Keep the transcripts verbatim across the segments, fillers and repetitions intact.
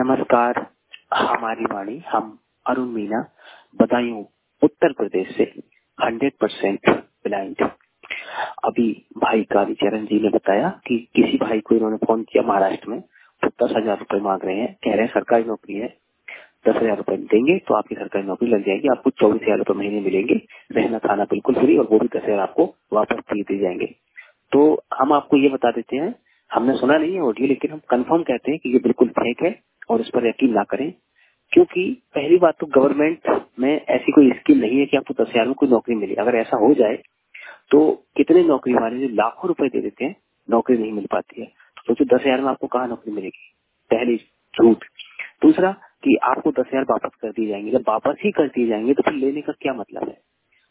नमस्कार, हमारी वाणी, हम अरुण मीना, बदायूं उत्तर प्रदेश से हंड्रेड परसेंट ब्लाइंड। अभी भाई कालीचरण जी ने बताया कि किसी भाई को इन्होंने फोन किया महाराष्ट्र में, तो दस हजार रुपए मांग रहे हैं, कह रहे हैं सरकारी नौकरी है, दस हजार रुपए देंगे तो आपकी सरकारी नौकरी लग जाएगी, आपको चौबीस हजार रुपए महीने मिलेंगे, रहना खाना बिल्कुल फ्री, और वो भी दस हजार आपको वापस दिए दिए जाएंगे। तो हम आपको ये बता देते हैं, हमने सुना नहीं है ऑडियो, लेकिन हम कंफर्म कहते हैं कि ये बिल्कुल फेक है और इस पर यकीन ना करें। क्योंकि पहली बात तो गवर्नमेंट में ऐसी कोई स्कीम नहीं है कि आपको दस हजार में कोई नौकरी मिले। अगर ऐसा हो जाए तो कितने नौकरी वाले जो लाखों रुपए दे देते हैं, नौकरी नहीं मिल पाती है। तो सोचो दस हजार में आपको कहाँ नौकरी मिलेगी। पहली झूठ। दूसरा कि आपको दस हजार वापस कर दिए जाएंगे। जब वापस ही कर दिए जाएंगे तो फिर लेने का क्या मतलब है,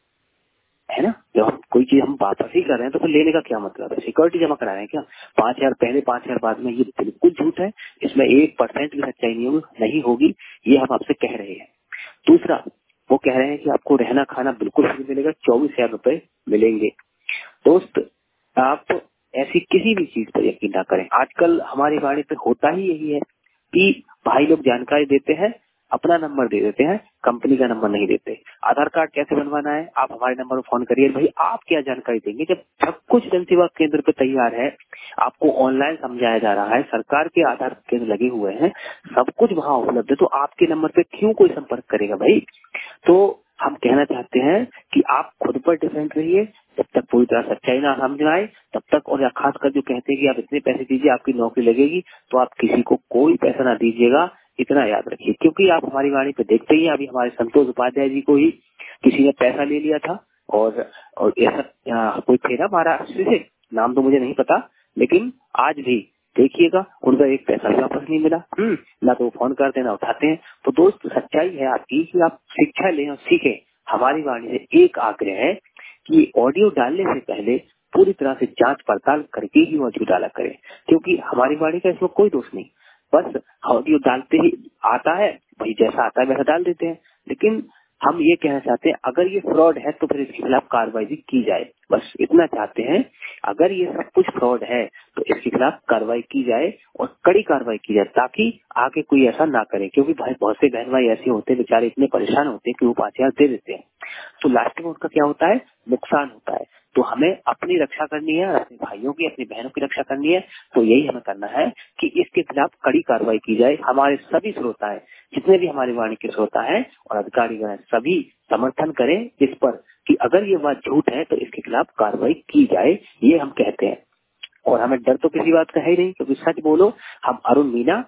है ना। जब हम कोई चीज हम वापस ही कर रहे हैं तो फिर लेने का क्या मतलब है। सिक्योरिटी जमा करा रहे हैं क्या, पांच हजार पहले पांच हजार बाद में, ये बिल्कुल झूठ है। इसमें एक परसेंट भी सच्चाई नहीं होगी नहीं होगी ये हम आपसे कह रहे हैं। दूसरा, वो कह रहे हैं कि आपको रहना खाना बिल्कुल फ्री मिलेगा, चौबीस हजार रुपए मिलेंगे। दोस्त, आप ऐसी किसी भी चीज पर यकीन ना करें। आजकल हमारी वाणी पे होता ही यही है कि भाई लोग जानकारी देते हैं, अपना नंबर दे देते हैं, कंपनी का नंबर नहीं देते। आधार कार्ड कैसे बनवाना है, आप हमारे नंबर पर फोन करिए। भाई आप क्या जानकारी देंगे जब सब कुछ जन सेवा केंद्र पे तैयार है, आपको ऑनलाइन समझाया जा रहा है, सरकार के आधार केंद्र लगे हुए हैं, सब कुछ वहाँ उपलब्ध है, तो आपके नंबर पे क्यों कोई संपर्क करेगा भाई। तो हम कहना चाहते हैं कि आप खुद पर डिपेंड रहिए, जब तक पूरी तरह सच्चाई ना समझ में आए तब तक। और खासकर जो कहते हैं कि आप इतने पैसे दीजिए आपकी नौकरी लगेगी, तो आप किसी को कोई पैसा ना दीजिएगा, इतना याद रखिए। क्योंकि आप हमारी वाणी पे देखते ही, अभी हमारे संतोष उपाध्याय जी को ही किसी ने पैसा ले लिया था, और और ऐसा कोई थे ना महाराष्ट्र से, नाम तो मुझे नहीं पता, लेकिन आज भी देखिएगा उनका एक पैसा भी वापस नहीं मिला। हम्म ना तो फोन करते हैं ना उठाते हैं। तो दोस्त, सच्चाई है आपकी कि आप शिक्षा लें और सीखें। हमारी वाणी से एक आग्रह है कि ऑडियो डालने से पहले पूरी तरह से जांच पड़ताल करके ही ऑडियो डाला करें। क्योंकि हमारी वाणी का इसमें कोई दोष नहीं, बस ऑडियो डालते ही आता है, भाई जैसा आता है वैसा डाल देते हैं। लेकिन हम ये कहना चाहते हैं, अगर ये फ्रॉड है तो फिर इसके खिलाफ कार्रवाई भी की जाए, बस इतना चाहते हैं। अगर ये सब कुछ फ्रॉड है तो इसके खिलाफ कार्रवाई की जाए, और कड़ी कार्रवाई की जाए, ताकि आगे कोई ऐसा ना करे। क्योंकि भाई बहुत से बहन भाई ऐसे होते हैं, बेचारे इतने परेशान होते हैं कि वो पाँच हजार दे देते हैं, तो लास्ट में उनका क्या होता है, नुकसान होता है। तो हमें अपनी रक्षा करनी है, अपने भाइयों की अपनी बहनों की रक्षा करनी है। तो यही हमें करना है कि इसके खिलाफ कड़ी कार्रवाई की जाए। हमारे सभी श्रोता है, जितने भी हमारी वाणी के श्रोता है और अधिकारीगण, सभी समर्थन करें इस पर कि अगर ये बात झूठ है तो इसके खिलाफ कार्रवाई की जाए, ये हम कहते हैं। और हमें डर तो किसी बात का है ही नहीं, क्योंकि सच बोलो, हम अरुण मीना।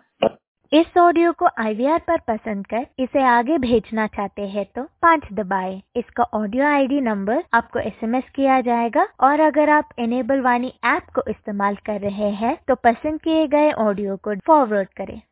इस ऑडियो को आई वी आर पर पसंद कर इसे आगे भेजना चाहते हैं तो पाँच दबाएं। इसका ऑडियो आई डी नंबर आपको एस एम एस किया जाएगा। और अगर आप इनेबल वाणी ऐप को इस्तेमाल कर रहे हैं तो पसंद किए गए ऑडियो को फॉरवर्ड करें।